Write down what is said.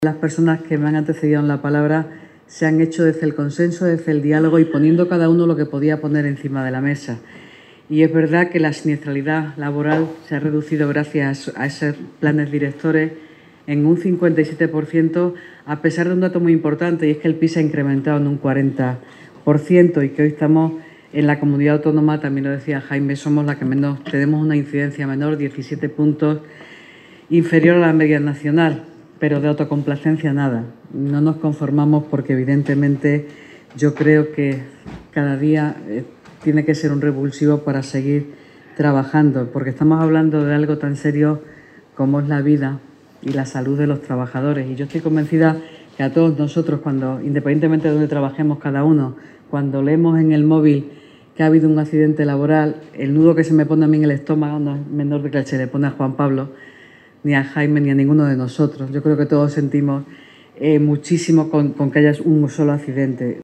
Las personas que me han antecedido en la palabra se han hecho desde el consenso, desde el diálogo y poniendo cada uno lo que podía poner encima de la mesa. Y es verdad que la siniestralidad laboral se ha reducido gracias a esos planes directores en un 57%, a pesar de un dato muy importante, y es que el PIB se ha incrementado en un 40% y que hoy estamos en la comunidad autónoma, también lo decía Jaime, somos la que menos, tenemos una incidencia menor, 17 puntos, inferior a la media nacional, pero de autocomplacencia nada. No nos conformamos porque evidentemente yo creo que cada día tiene que ser un revulsivo para seguir trabajando, porque estamos hablando de algo tan serio como es la vida y la salud de los trabajadores. Y yo estoy convencida que a todos nosotros, cuando, independientemente de donde trabajemos cada uno, cuando leemos en el móvil que ha habido un accidente laboral, el nudo que se me pone a mí en el estómago no es menor de que se le pone a Juan Pablo, ni a Jaime, ni a ninguno de nosotros. Yo creo que todos sentimos muchísimo con que haya un solo accidente.